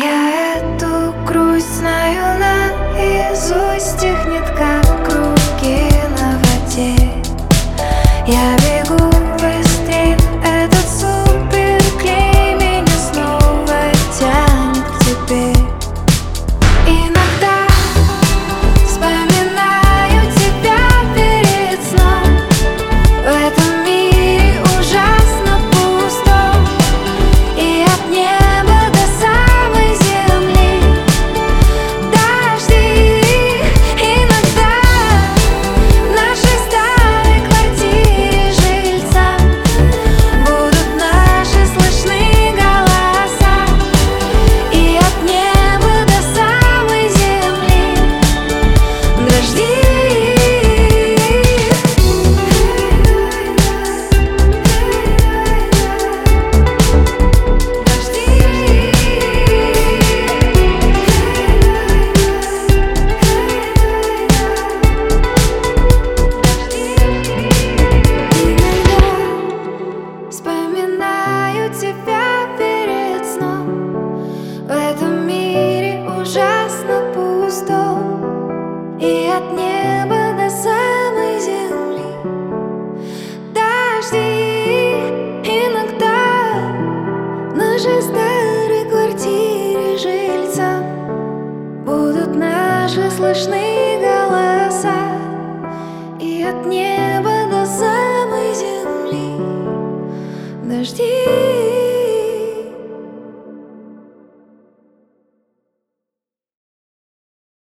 Я эту грусть знаю наизусть, технит как круги на воде. Я бегу быстрее, этот суперклей меня снова тянет к тебе. Иногда вспоминаю тебя перед сном. В этом мире ужасно пусто, и от неба до самой земли дожди. Иногда в нашей старой квартире жильцам будут наши слышны голоса, и от неба до самой земли дожди. Вспоминаю тебя перед сном. В этом мире ужасно пусто, и от неба до самой земли дожди. Иногда в нашей старой квартире жильцам будут наши слышны голоса, и от неба до самой земли дожди.